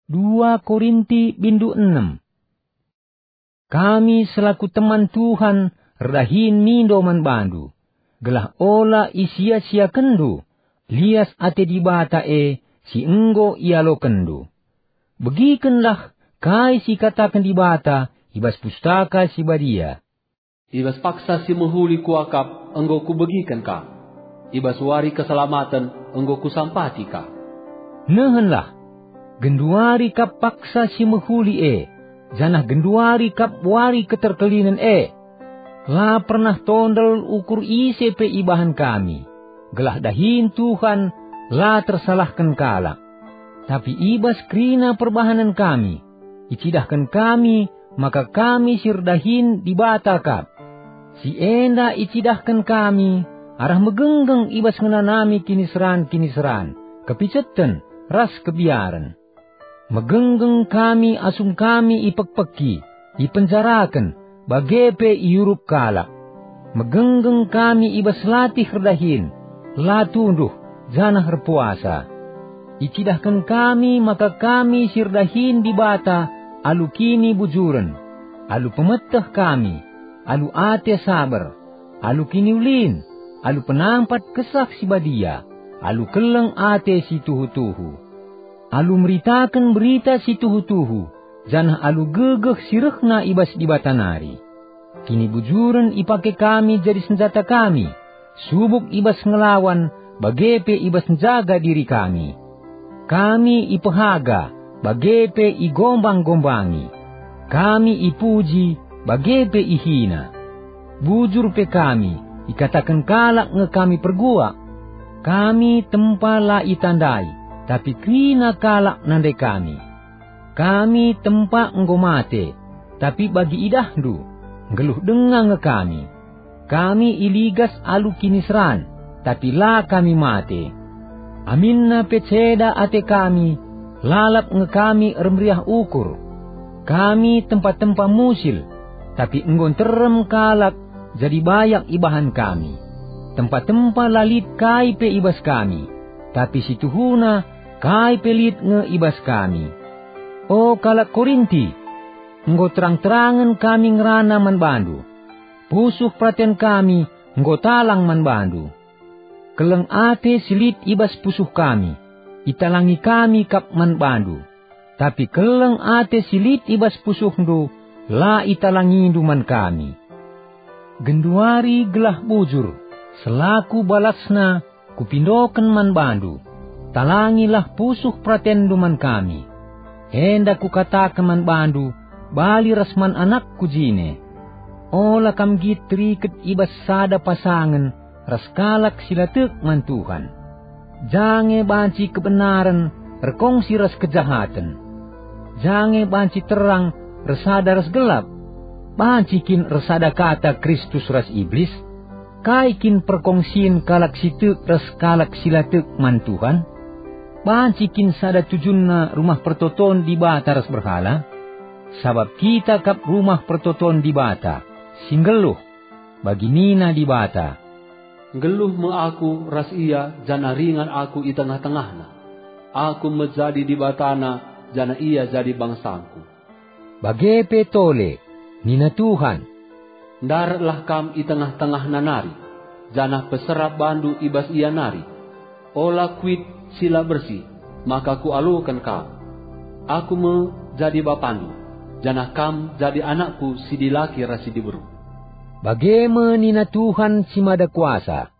2 Korinti 6. Kami selaku teman Tuhan redahin mindo man bandu. Gelah ola isia-sia kendu. Lias ate dibata si enggo ialo kendu. Begikenlah kai si katakan dibata ibas pustaka si badia. Ibas paksa si menghuli kuakap enggo kubegikan ka. Ibas wari keselamatan enggo kusampati ka. Nehenlah. Genduari kap paksa si menghuli janah genduari kap wari keterkelinan La pernah tondel ukur ICP ibahan kami. Gelah dahin Tuhan la tersalahkan kalak. Tapi ibas krina perbahanan kami. Icidahkan kami, maka kami sirdahin dibatakap. Si enda icidahkan kami, arah megenggeng ibas ngenanami kiniseran. Kepicetan, ras kebiaran. Megenggeng kami asung kami ipekpeki, ipenjarakan, bagepe iurup kalak. Megenggeng kami ibas latih redahin, latunduh, janah berpuasa. Icidahkan kami maka kami sirdahin dibata, alu kini bujuran, alu pemeteh kami, alu ate sabar, alu kini ulin, alu penampat kesak si badia, alu keleng ate si tuhu-tuhu. Alu meritakan berita si tuhu-tuhu, janah alu gegeh sirehna ibas di batanari. Kini bujuran ipake kami jadi senjata kami, subuk ibas ngelawan, bagepe ibas menjaga diri kami. Kami ipehaga, bagepe igombang-gombangi. Kami ipuji, bagepe ihina. Bujur pe kami, ikatakan kalak nge kami pergua. Kami tempala itandai, tapi krina kalak nande kami. Kami tempa enggomate, tapi bagi idahdu, geluh dengang nge kami. Kami iligas alu kinisran, tapi la kami mate. Aminna peceda ate kami, lalap nge kami remriah ukur. Kami tempat-tempat musil, tapi enggon terem kalak, jadi bayak ibahan kami. Tempat-tempat lalit kai pe ibas kami, tapi situhuna kai pelit nge ibas kami. O kalak Korinti, enggo terang-terangan kami ngerana man bandu. Pusuh perhatian kami, enggo talang man bandu. Keleng ate silit ibas pusuh kami, italangi kami kap man bandu. Tapi keleng ate silit ibas pusuh ndu, la italangi man kami. Genduari gelah bujur, selaku balasna kupindoken man bandu. Talangilah pusuh praten duman kami. Hendak ku katakan man bandu, bali rasman anakku jine. Ola kam gitri ket ibas sada pasangan, raskalak silatek man Tuhan. Jange banci kebenaran, rekongsi ras kejahatan. Jange banci terang, resada ras gelap. Bancikin resada kata Kristus ras iblis. Kaikin perkongsin kalak sitek ras kalak silatek man Tuhan. Bancikin sada tujunna rumah pertoton di bata ras berhala. Sabab kita kap rumah pertoton di bata, singgeluh, bagi nina di bata. Geluh me aku ras ia, jana ringan aku i tengah-tengahna. Aku menjadi di batana, jana ia jadi bangsangku. Bagepe tole, nina Tuhan. Daratlah kam i tengah-tengahna nari, jana peserap bandu ibas ia nari. Ola kuit sila bersih, maka ku alukan kam. Aku menjadi bapandu, janah kam jadi anakku si dilaki rasi diberu. Bagaimana nina Tuhan si mada kuasa,